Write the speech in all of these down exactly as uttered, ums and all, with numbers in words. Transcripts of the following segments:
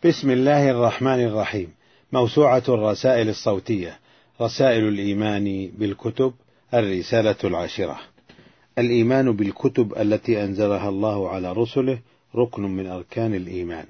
بسم الله الرحمن الرحيم. موسوعة الرسائل الصوتية، رسائل الإيمان بالكتب، الرسالة العاشرة. الإيمان بالكتب التي أنزلها الله على رسله ركن من أركان الإيمان.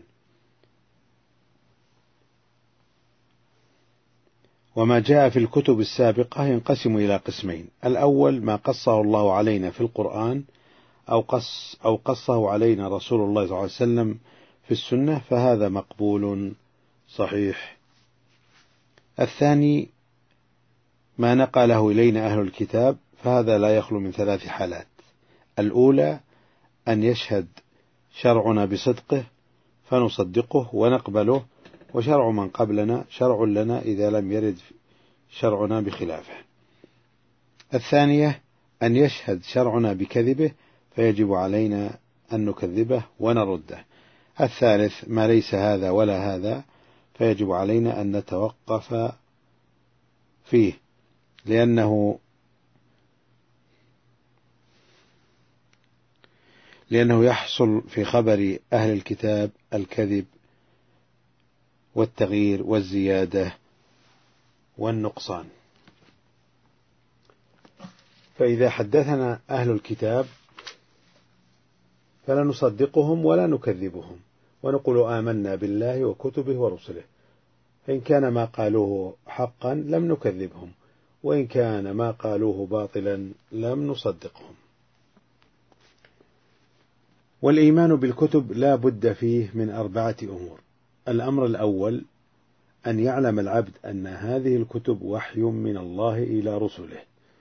وما جاء في الكتب السابقة ينقسم إلى قسمين: الأول ما قصه الله علينا في القرآن أو قص أو قصه علينا رسول الله صلى الله عليه وسلم في السنة، فهذا مقبول صحيح. الثاني ما نقله إلينا أهل الكتاب، فهذا لا يخلو من ثلاث حالات: الأولى أن يشهد شرعنا بصدقه فنصدقه ونقبله، وشرع من قبلنا شرع لنا إذا لم يرد شرعنا بخلافه. الثانية أن يشهد شرعنا بكذبه فيجب علينا أن نكذبه ونرده. الثالث ما ليس هذا ولا هذا فيجب علينا أن نتوقف فيه، لأنه لأنه يحصل في خبر أهل الكتاب الكذب والتغيير والزيادة والنقصان. فإذا حدثنا أهل الكتاب فلا نصدقهم ولا نكذبهم، ونقول آمنا بالله وكتبه ورسله، فإن كان ما قالوه حقا لم نكذبهم، وإن كان ما قالوه باطلا لم نصدقهم. والإيمان بالكتب لا بد فيه من أربعة أمور: الأمر الأول أن يعلم العبد أن هذه الكتب وحي من الله إلى رسله.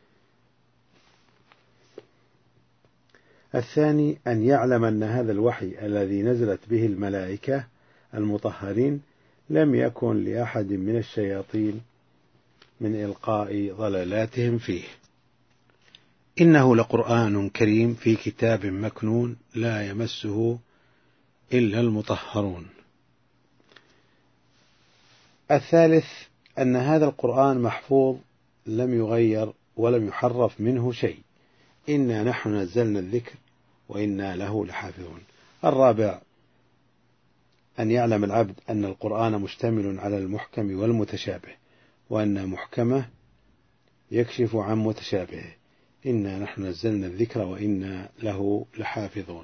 الثاني أن يعلم أن هذا الوحي الذي نزلت به الملائكة المطهرين لم يكن لأحد من الشياطين من إلقاء ضلالاتهم فيه. إنه لقرآن كريم في كتاب مكنون لا يمسه إلا المطهرون. الثالث أن هذا القرآن محفوظ لم يغير ولم يحرف منه شيء. إنا نحن نزلنا الذكر وإنا له لحافظون. الرابع أن يعلم العبد أن القرآن مشتمل على المحكم والمتشابه، وأن محكمه يكشف عن متشابهه. إنا نحن نزلنا الذكر وإنا له لحافظون.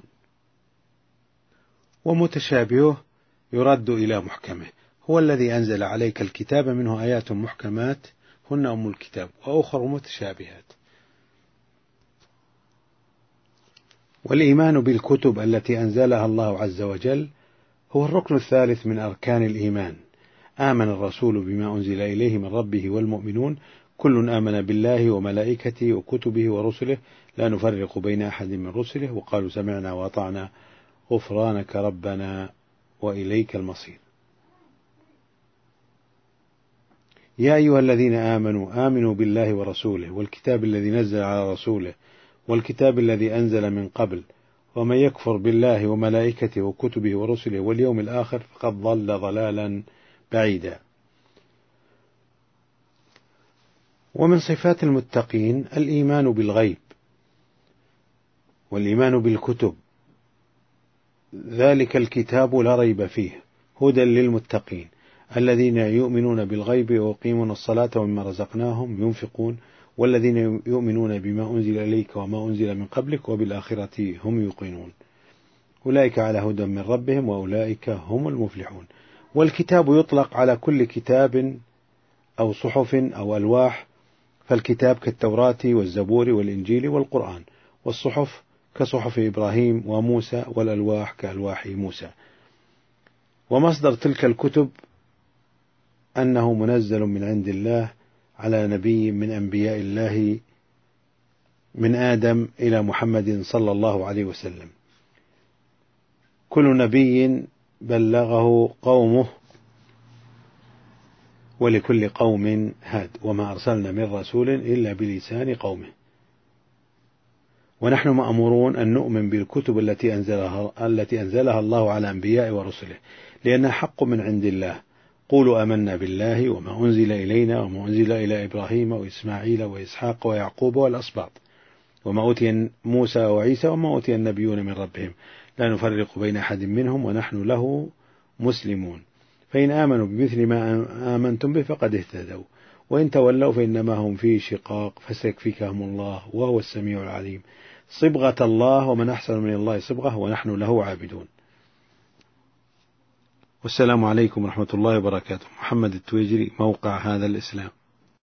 ومتشابهه يرد إلى محكمه، هو الذي أنزل عليك الكتاب منه آيات محكمات هن أم الكتاب وأخر متشابهات. والإيمان بالكتب التي أنزلها الله عز وجل هو الركن الثالث من أركان الإيمان. آمن الرسول بما أنزل إليه من ربه والمؤمنون كل آمن بالله وملائكته وكتبه ورسله لا نفرق بين أحد من رسله وقالوا سمعنا وأطعنا غفرانك ربنا وإليك المصير. يا أيها الذين آمنوا آمنوا بالله ورسوله والكتاب الذي نزل على رسوله والكتاب الذي أنزل من قبل، ومن يكفر بالله وملائكته وكتبه ورسله واليوم الآخر فقد ضل ضلالا بعيدا. ومن صفات المتقين الإيمان بالغيب والإيمان بالكتب، ذلك الكتاب لا ريب فيه هدى للمتقين الذين يؤمنون بالغيب ويقيمون الصلاة ومما رزقناهم ينفقون والذين يؤمنون بما أنزل إليك وما أنزل من قبلك وبالآخرة هم يوقنون أولئك على هدى من ربهم وأولئك هم المفلحون. والكتاب يطلق على كل كتاب أو صحف أو ألواح، فالكتاب كالتوراة والزبور والإنجيل والقرآن، والصحف كصحف إبراهيم وموسى، والألواح كألواح موسى. ومصدر تلك الكتب أنه منزل من عند الله على نبي من أنبياء الله من آدم إلى محمد صلى الله عليه وسلم. كل نبي بلغه قومه ولكل قوم هاد وما أرسلنا من رسول إلا بلسان قومه. ونحن مأمورون أن نؤمن بالكتب التي أنزلها, التي أنزلها الله على أنبياء ورسله، لأنها حق من عند الله. قولوا آمنا بالله وما أنزل إلينا وما أنزل إلى إبراهيم وإسماعيل وإسحاق ويعقوب والأسباط وما أوتي موسى وعيسى وما أوتي النبيون من ربهم لا نفرق بين أحد منهم ونحن له مسلمون. فإن آمنوا بمثل ما آمنتم به فقد اهتدوا، وإن تولوا فإنما هم في شقاق فسيكفيكهم الله وهو السميع العليم. صبغة الله، ومن أحسن من الله صبغة، ونحن له عابدون. والسلام عليكم ورحمة الله وبركاته. محمد التويجري، موقع هذا الإسلام.